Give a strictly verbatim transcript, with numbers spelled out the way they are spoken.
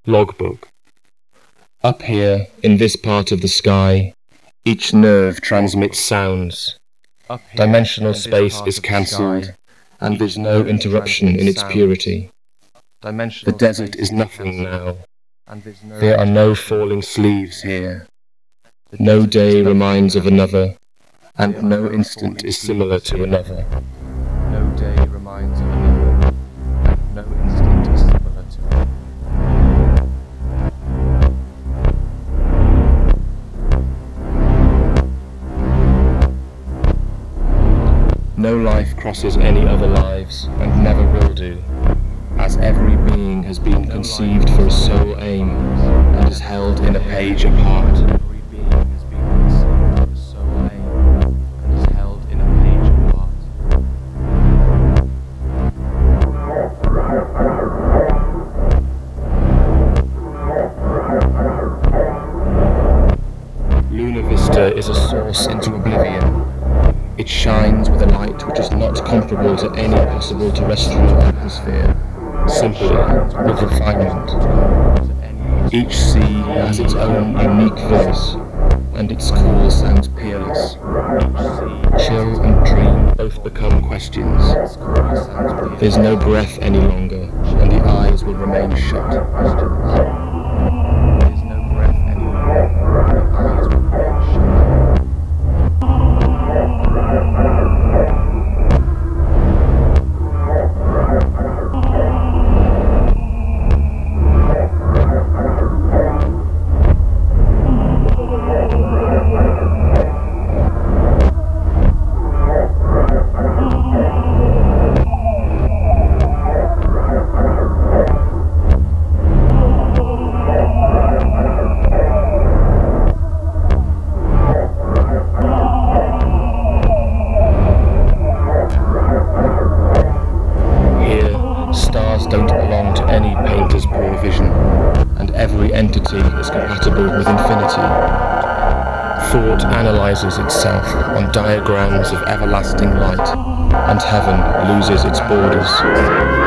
Logbook. Up here, in this part of the sky, each nerve transmits sounds. Dimensional space is cancelled, and there's no interruption in its purity. The desert is nothing now. There are no falling sleeves here. No day reminds of another, and no instant is similar to another. No day reminds of another, and no instant is similar to another. No life crosses any other lives, and never will do, as every being has been conceived for a sole aim, and is held in a page apart. Every being has been conceived for a sole aim, and is held in a page apart. Luna Vista is a source into oblivion. It shines with a light which is not comparable to any possible terrestrial atmosphere, simply with refinement. Each sea has its own unique voice, and its call sounds peerless. Chill and dream both become questions. There's no breath any longer, and the eyes will remain shut. There's no breath any longer, and the eyes will remain shut. Don't belong to any painter's poor vision, and every entity is compatible with infinity. Thought analyzes itself on diagrams of everlasting light, and heaven loses its borders.